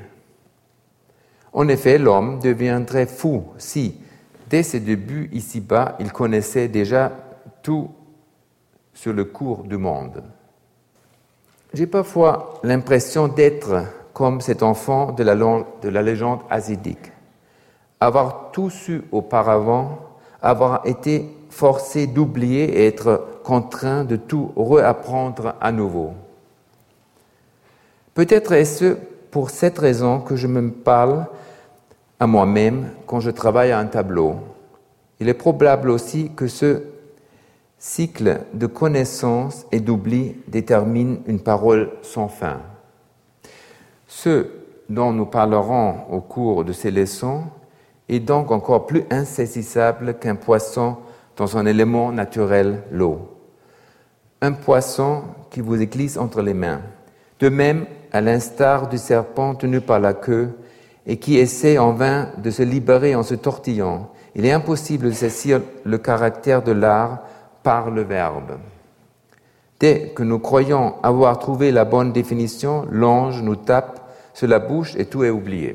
En effet, l'homme deviendrait fou si, dès ses débuts ici-bas, il connaissait déjà tout sur le cours du monde. J'ai parfois l'impression d'être comme cet enfant de la légende hassidique, avoir tout su auparavant, avoir été forcé d'oublier et être contraint de tout réapprendre à nouveau. Peut-être est-ce pour cette raison que je me parle à moi-même quand je travaille à un tableau. Il est probable aussi que ce cycle de connaissance et d'oubli détermine une parole sans fin. Ce dont nous parlerons au cours de ces leçons est donc encore plus insaisissable qu'un poisson dans un élément naturel, l'eau. un poisson qui vous glisse entre les mains. De même, à l'instar du serpent tenu par la queue et qui essaie en vain de se libérer en se tortillant, il est impossible de saisir le caractère de l'art par le verbe. Dès que nous croyons avoir trouvé la bonne définition, l'ange nous tape sur la bouche et tout est oublié.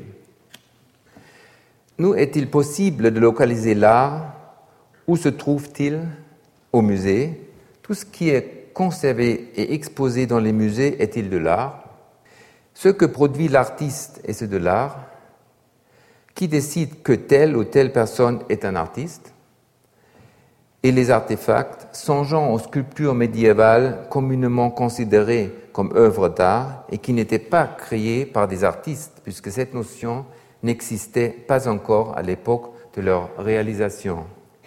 Nous est-il possible de localiser l'art? Où se trouve-t-il? Au musée. Tout ce qui est conservé et exposé dans les musées est-il de l'art? Ce que produit l'artiste est-ce de l'art? Qui décide que telle ou telle personne est un artiste? Et les artefacts, songeant aux sculptures médiévales communément considérées comme œuvres d'art et qui n'étaient pas créées par des artistes, puisque cette notion n'existait pas encore à l'époque de leur réalisation.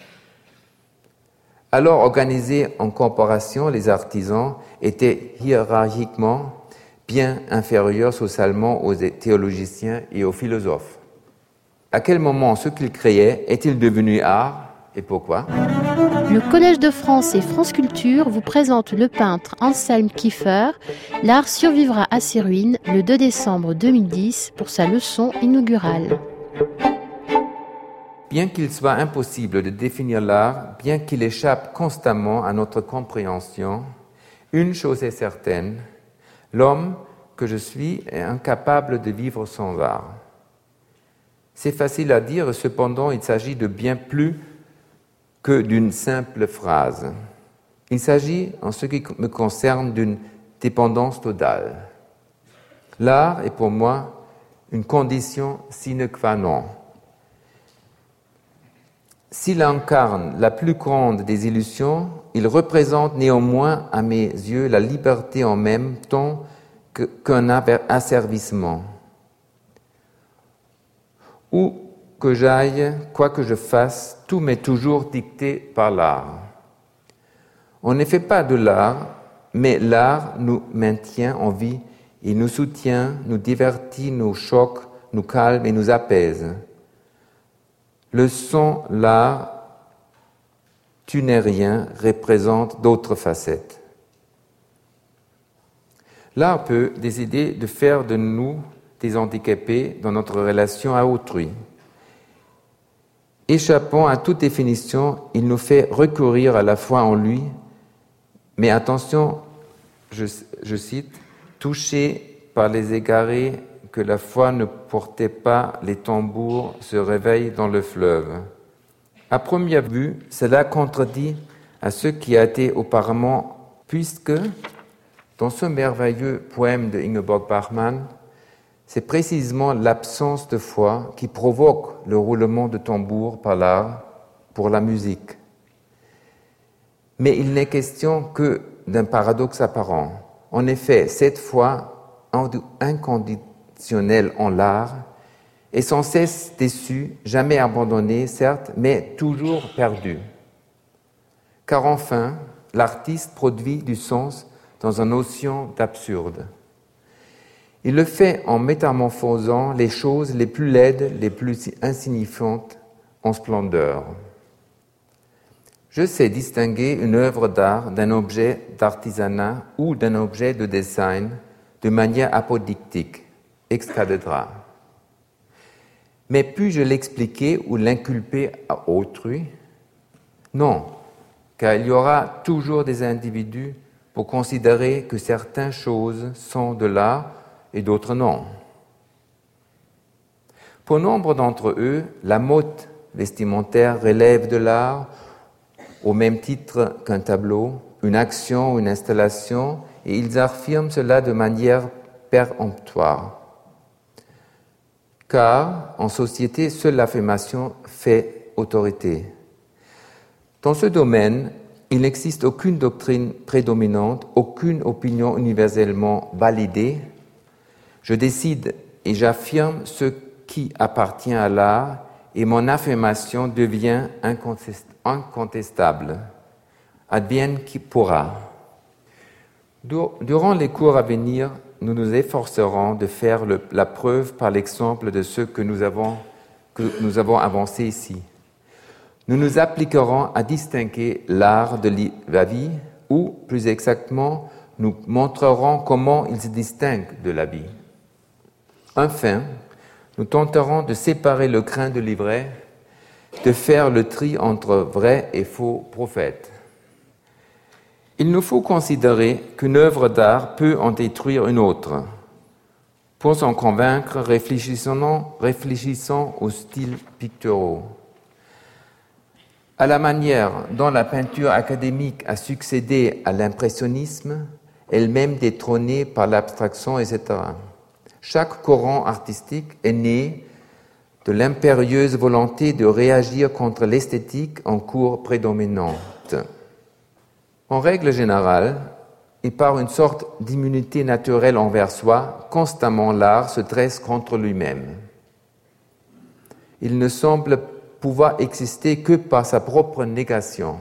Alors organisés en corporation, les artisans étaient hiérarchiquement bien inférieurs socialement aux théologiciens et aux philosophes. À quel moment ce qu'ils créaient est-il devenu art et pourquoi? Le Collège de France et France Culture vous présente le peintre Anselm Kiefer. L'art survivra à ses ruines le 2 décembre 2010 pour sa leçon inaugurale. Bien qu'il soit impossible de définir l'art, bien qu'il échappe constamment à notre compréhension, une chose est certaine, l'homme que je suis est incapable de vivre sans art. C'est facile à dire, cependant il s'agit de bien plus que d'une simple phrase. Il s'agit, en ce qui me concerne, d'une dépendance totale. L'art est pour moi une condition sine qua non. S'il incarne la plus grande des illusions, il représente néanmoins à mes yeux la liberté en même temps qu'un asservissement. Où que j'aille, quoi que je fasse, tout m'est toujours dicté par l'art. On ne fait pas de l'art, mais l'art nous maintient en vie, il nous soutient, nous divertit, nous choque, nous calme et nous apaise. Le son, l'art, tu n'es rien, représente d'autres facettes. L'art peut décider de faire de nous des handicapés dans notre relation à autrui. Échappant à toute définition, il nous fait recourir à la foi en lui, mais attention, je cite, « touché par les égarés que la foi ne portait pas, les tambours se réveillent dans le fleuve. » À première vue, cela contredit à ce qui a été auparavant, puisque, dans ce merveilleux poème de Ingeborg Bachmann, c'est précisément l'absence de foi qui provoque le roulement de tambour par l'art pour la musique. Mais il n'est question que d'un paradoxe apparent. En effet, cette foi inconditionnelle en l'art est sans cesse déçue, jamais abandonnée, certes, mais toujours perdue. Car enfin, l'artiste produit du sens dans une notion d'absurde. Il le fait en métamorphosant les choses les plus laides, les plus insignifiantes en splendeur. Je sais distinguer une œuvre d'art d'un objet d'artisanat ou d'un objet de design de manière apodictique, ex cathedra. Mais puis-je l'expliquer ou l'inculper à autrui? Non, car il y aura toujours des individus pour considérer que certaines choses sont de l'art et d'autres non. Pour nombre d'entre eux, la mode vestimentaire relève de l'art au même titre qu'un tableau, une action, une installation, et ils affirment cela de manière péremptoire. Car, en société, seule l'affirmation fait autorité. Dans ce domaine, il n'existe aucune doctrine prédominante, aucune opinion universellement validée. Je décide et j'affirme ce qui appartient à l'art et mon affirmation devient incontestable. Advienne qui pourra. Durant les cours à venir, nous nous efforcerons de faire la preuve par l'exemple de ce que nous avons avancé ici. Nous nous appliquerons à distinguer l'art de la vie ou, plus exactement, nous montrerons comment ils se distinguent de l'habit. Enfin, nous tenterons de séparer le grain de l'ivraie, de faire le tri entre vrais et faux prophètes. Il nous faut considérer qu'une œuvre d'art peut en détruire une autre. Pour s'en convaincre, réfléchissons aux styles picturaux. À la manière dont la peinture académique a succédé à l'impressionnisme, elle-même détrônée par l'abstraction, etc. Chaque courant artistique est né de l'impérieuse volonté de réagir contre l'esthétique en cours prédominante. En règle générale, et par une sorte d'immunité naturelle envers soi, constamment l'art se dresse contre lui-même. Il ne semble pouvoir exister que par sa propre négation.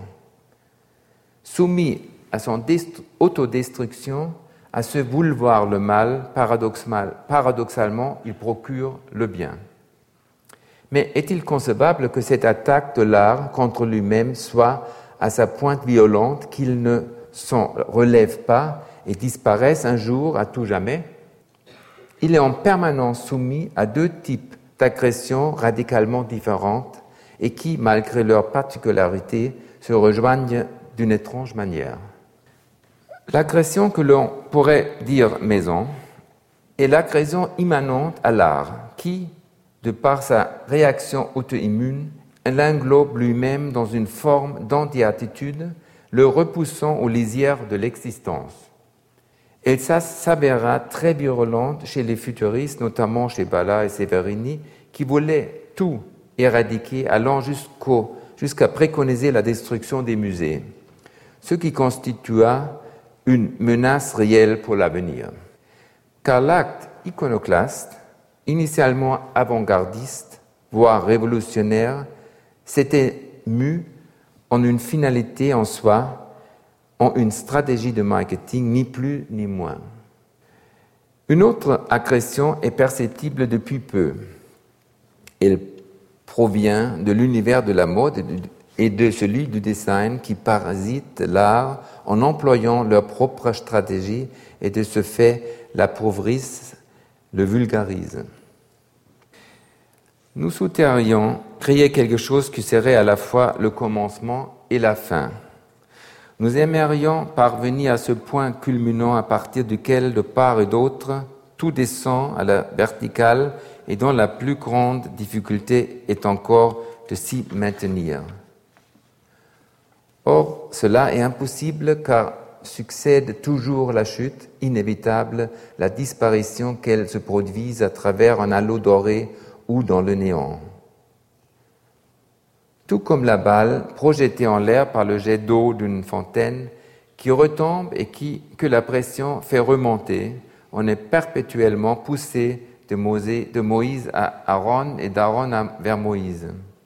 Soumis à son autodestruction, à se vouloir le mal, paradoxalement, il procure le bien. Mais est-il concevable que cette attaque de l'art contre lui-même soit à sa pointe violente, qu'il ne s'en relève pas et disparaisse un jour à tout jamais? Il est en permanence soumis à deux types d'agressions radicalement différentes et qui, malgré leurs particularités, se rejoignent d'une étrange manière. L'agression que l'on pourrait dire maison est l'agression immanente à l'art qui, de par sa réaction auto-immune, l'englobe lui-même dans une forme d'anti-attitude, le repoussant aux lisières de l'existence. Elle s'avéra très virulente chez les futuristes, notamment chez Balla et Severini, qui voulaient tout éradiquer, allant jusqu'à préconiser la destruction des musées, ce qui constitua une menace réelle pour l'avenir. Car l'acte iconoclaste, initialement avant-gardiste, voire révolutionnaire, s'était mu en une finalité en soi, en une stratégie de marketing, ni plus ni moins. Une autre agression est perceptible depuis peu. Elle provient de l'univers de la mode et de celui du design qui parasitent l'art en employant leur propre stratégie et de ce fait l'appauvrissent, le vulgarisent. Nous souhaiterions créer quelque chose qui serait à la fois le commencement et la fin. Nous aimerions parvenir à ce point culminant à partir duquel, de part et d'autre, tout descend à la verticale et dont la plus grande difficulté est encore de s'y maintenir. Or, cela est impossible car succède toujours la chute, inévitable, la disparition qu'elle se produise à travers un halo doré ou dans le néant. Tout comme la balle projetée en l'air par le jet d'eau d'une fontaine qui retombe et que la pression fait remonter, on est perpétuellement poussé de Moïse à Aaron et d'Aaron vers Moïse.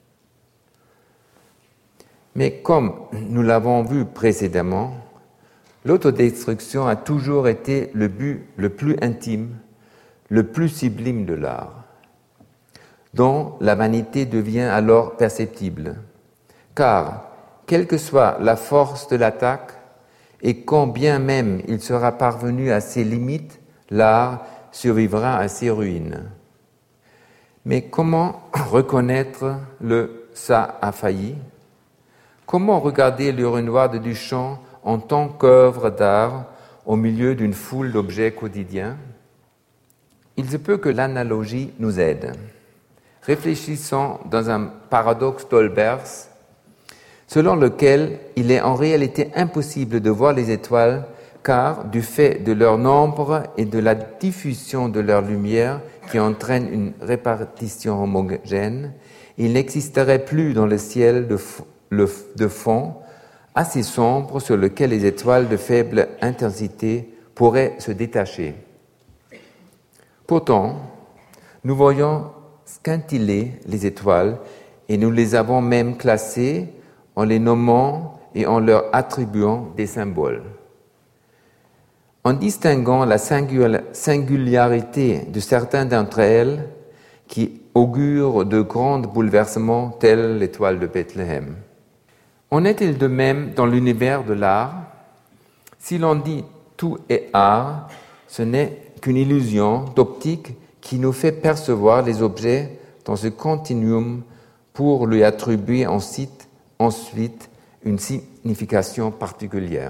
Mais comme nous l'avons vu précédemment, l'autodestruction a toujours été le but le plus intime, le plus sublime de l'art, dont la vanité devient alors perceptible. Car, quelle que soit la force de l'attaque, et quand bien même il sera parvenu à ses limites, l'art survivra à ses ruines. Mais comment reconnaître le « ça a failli » ? Comment regarder l'urinoir de Duchamp en tant qu'œuvre d'art au milieu d'une foule d'objets quotidiens ? Il se peut que l'analogie nous aide. Réfléchissons dans un paradoxe d'Olbers, selon lequel il est en réalité impossible de voir les étoiles car, du fait de leur nombre et de la diffusion de leur lumière qui entraîne une répartition homogène, il n'existerait plus dans le ciel de fond assez sombre sur lequel les étoiles de faible intensité pourraient se détacher. Pourtant, nous voyons scintiller les étoiles et nous les avons même classées en les nommant et en leur attribuant des symboles. En distinguant la singularité de certaines d'entre elles qui augurent de grands bouleversements tels l'étoile de Bethléem. En est-il de même dans l'univers de l'art? Si l'on dit tout est art, ce n'est qu'une illusion d'optique qui nous fait percevoir les objets dans ce continuum pour lui attribuer ensuite une signification particulière.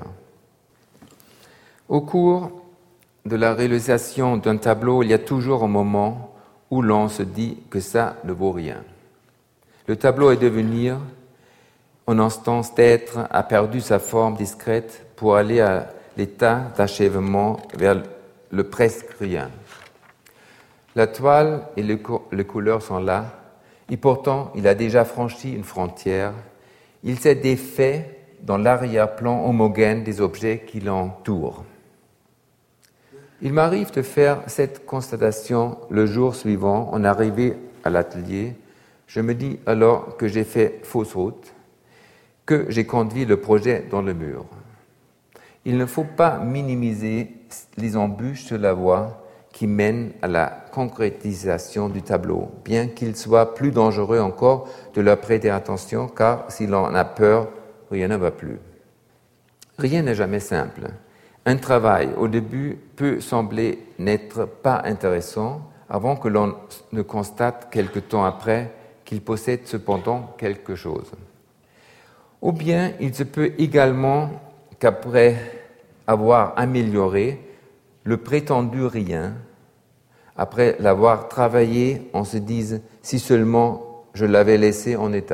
Au cours de la réalisation d'un tableau, il y a toujours un moment où l'on se dit que ça ne vaut rien. Le tableau est devenu, en instance d'être, a perdu sa forme discrète pour aller à l'état d'achèvement vers le presque rien. La toile et les couleurs sont là, et pourtant il a déjà franchi une frontière. Il s'est défait dans l'arrière-plan homogène des objets qui l'entourent. Il m'arrive de faire cette constatation le jour suivant, en arrivant à l'atelier. Je me dis alors que j'ai fait fausse route, que j'ai conduit le projet dans le mur. Il ne faut pas minimiser les embûches sur la voie qui mènent à la concrétisation du tableau, bien qu'il soit plus dangereux encore de leur prêter attention, car si l'on a peur, rien ne va plus. Rien n'est jamais simple. Un travail, au début, peut sembler n'être pas intéressant avant que l'on ne constate quelque temps après qu'il possède cependant quelque chose. Ou bien il se peut également qu'après avoir amélioré le prétendu rien, après l'avoir travaillé, on se dise « si seulement je l'avais laissé en état ».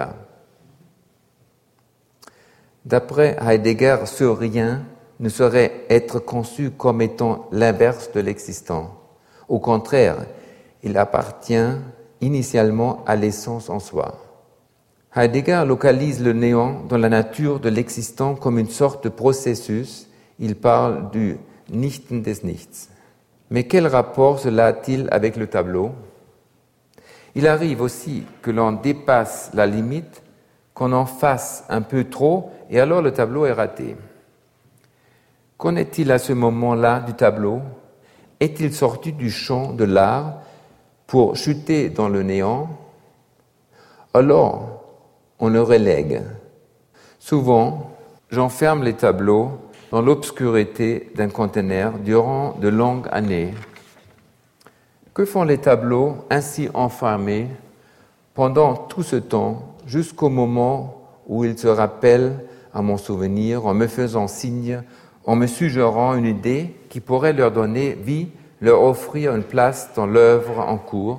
D'après Heidegger, ce rien ne saurait être conçu comme étant l'inverse de l'existant. Au contraire, il appartient initialement à l'essence en soi. Heidegger localise le néant dans la nature de l'existant comme une sorte de processus. Il parle du Nichten des Nichts. Mais quel rapport cela a-t-il avec le tableau ? Il arrive aussi que l'on dépasse la limite, qu'on en fasse un peu trop, et alors le tableau est raté. Qu'en est-il à ce moment-là du tableau ? Est-il sorti du champ de l'art pour chuter dans le néant ? Alors, on le relègue. Souvent, j'enferme les tableaux dans l'obscurité d'un conteneur durant de longues années. Que font les tableaux ainsi enfermés pendant tout ce temps, jusqu'au moment où ils se rappellent à mon souvenir, en me faisant signe, en me suggérant une idée qui pourrait leur donner vie, leur offrir une place dans l'œuvre en cours.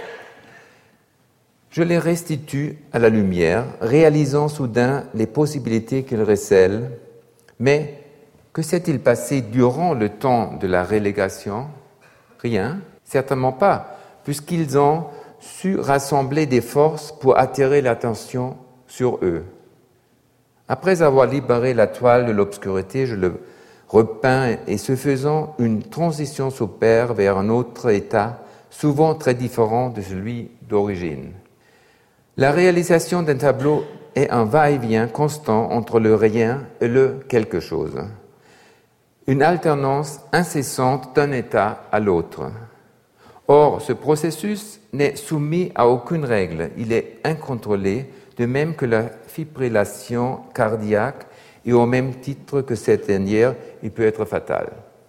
Je les restitue à la lumière, réalisant soudain les possibilités qu'ils recèlent. Mais que s'est-il passé durant le temps de la relégation ? Rien, certainement pas, puisqu'ils ont su rassembler des forces pour attirer l'attention sur eux. Après avoir libéré la toile de l'obscurité, je le repeins et ce faisant, une transition s'opère vers un autre état, souvent très différent de celui d'origine. La réalisation d'un tableau est un va-et-vient constant entre le rien et le quelque chose. Une alternance incessante d'un état à l'autre. Or, ce processus n'est soumis à aucune règle, il est incontrôlé, de même que la fibrillation cardiaque, et au même titre que cette dernière, il peut être fatal.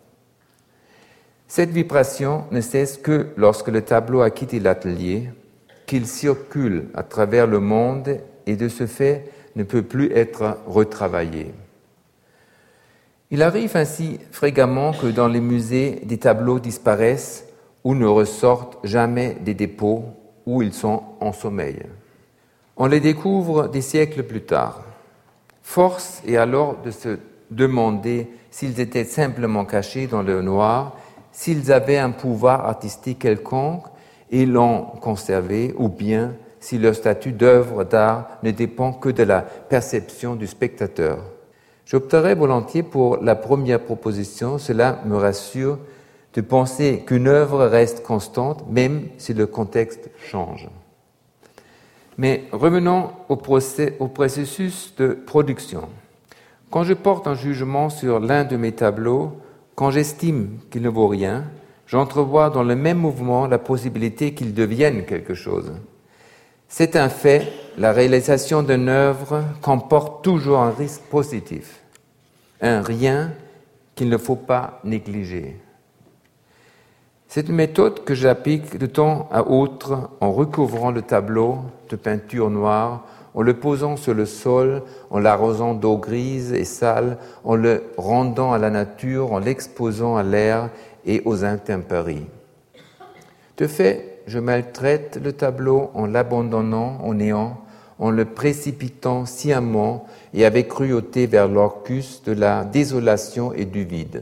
Cette vibration ne cesse que lorsque le tableau a quitté l'atelier, qu'il circule à travers le monde et de ce fait ne peut plus être retravaillé. Il arrive ainsi fréquemment que dans les musées, des tableaux disparaissent ou ne ressortent jamais des dépôts où ils sont en sommeil. On les découvre des siècles plus tard. Force est alors de se demander s'ils étaient simplement cachés dans le noir, s'ils avaient un pouvoir artistique quelconque et l'ont conservé, ou bien si leur statut d'œuvre d'art ne dépend que de la perception du spectateur. J'opterais volontiers pour la première proposition, cela me rassure de penser qu'une œuvre reste constante, même si le contexte change. Mais revenons au processus de production. Quand je porte un jugement sur l'un de mes tableaux, quand j'estime qu'il ne vaut rien, j'entrevois dans le même mouvement la possibilité qu'il devienne quelque chose. C'est un fait, la réalisation d'une œuvre comporte toujours un risque positif. Un rien qu'il ne faut pas négliger. C'est une méthode que j'applique de temps à autre en recouvrant le tableau de peinture noire, en le posant sur le sol, en l'arrosant d'eau grise et sale, en le rendant à la nature, en l'exposant à l'air et aux intempéries. De fait, je maltraite le tableau en l'abandonnant au néant, en le précipitant sciemment et avec cruauté vers l'orcus de la désolation et du vide.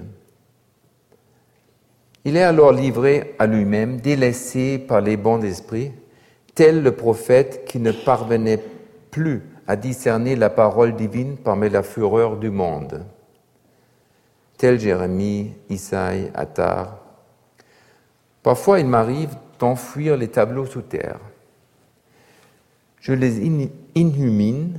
Il est alors livré à lui-même, délaissé par les bons esprits, tel le prophète qui ne parvenait plus à discerner la parole divine parmi la fureur du monde. Tel Jérémie, Isaïe, Attar. Parfois, il m'arrive d'enfouir les tableaux sous terre. Je les inhume,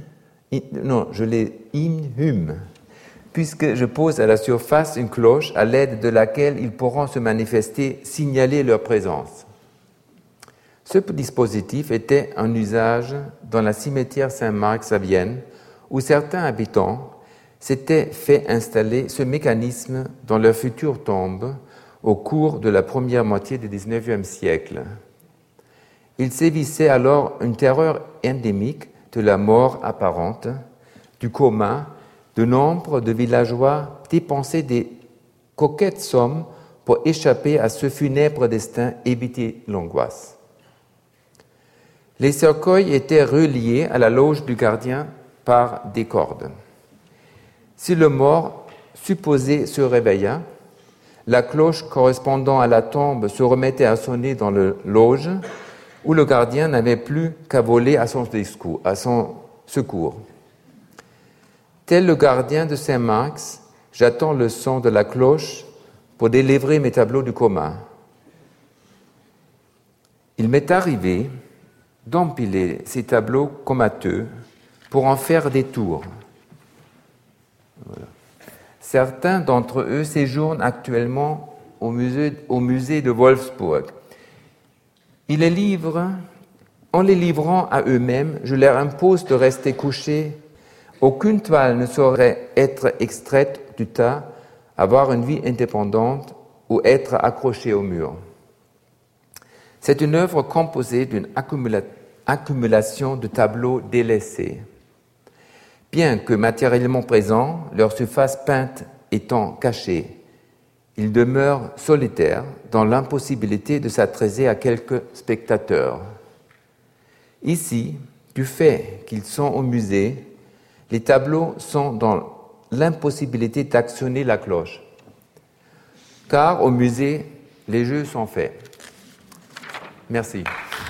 puisque je pose à la surface une cloche à l'aide de laquelle ils pourront se manifester, signaler leur présence. Ce dispositif était en usage dans la cimetière Saint-Marc à Vienne, où certains habitants s'étaient fait installer ce mécanisme dans leur future tombe au cours de la première moitié du XIXe siècle. Il sévissait alors une terreur endémique de la mort apparente, du coma. De nombre de villageois dépensaient des coquettes sommes pour échapper à ce funèbre destin, éviter l'angoisse. Les cercueils étaient reliés à la loge du gardien par des cordes. Si le mort supposé se réveilla, la cloche correspondant à la tombe se remettait à sonner dans la loge où le gardien n'avait plus qu'à voler à son secours. Tel le gardien de Saint-Marc, j'attends le son de la cloche pour délivrer mes tableaux du coma. Il m'est arrivé d'empiler ces tableaux comateux pour en faire des tours. Voilà. Certains d'entre eux séjournent actuellement au musée de Wolfsburg. En les livrant à eux-mêmes, je leur impose de rester couchés. Aucune toile ne saurait être extraite du tas, avoir une vie indépendante ou être accrochée au mur. C'est une œuvre composée d'une accumulation de tableaux délaissés. Bien que matériellement présents, leur surface peinte étant cachée, ils demeurent solitaires dans l'impossibilité de s'adresser à quelques spectateurs. Ici, du fait qu'ils sont au musée, les tableaux sont dans l'impossibilité d'actionner la cloche. Car au musée, les jeux sont faits. Merci.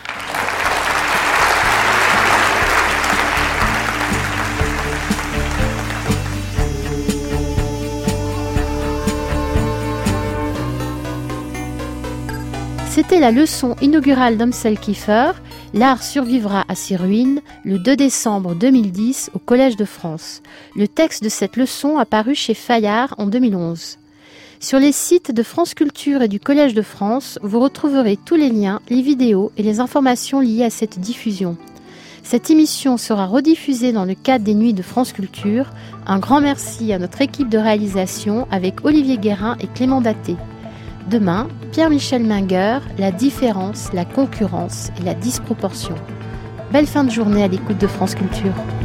C'était la leçon inaugurale d'Amsel Kiefer. L'art survivra à ses ruines le 2 décembre 2010 au Collège de France. Le texte de cette leçon a paru chez Fayard en 2011. Sur les sites de France Culture et du Collège de France, vous retrouverez tous les liens, les vidéos et les informations liées à cette diffusion. Cette émission sera rediffusée dans le cadre des Nuits de France Culture. Un grand merci à notre équipe de réalisation avec Olivier Guérin et Clément Daté. Demain, Pierre-Michel Mingueur, la différence, la concurrence et la disproportion. Belle fin de journée à l'écoute de France Culture.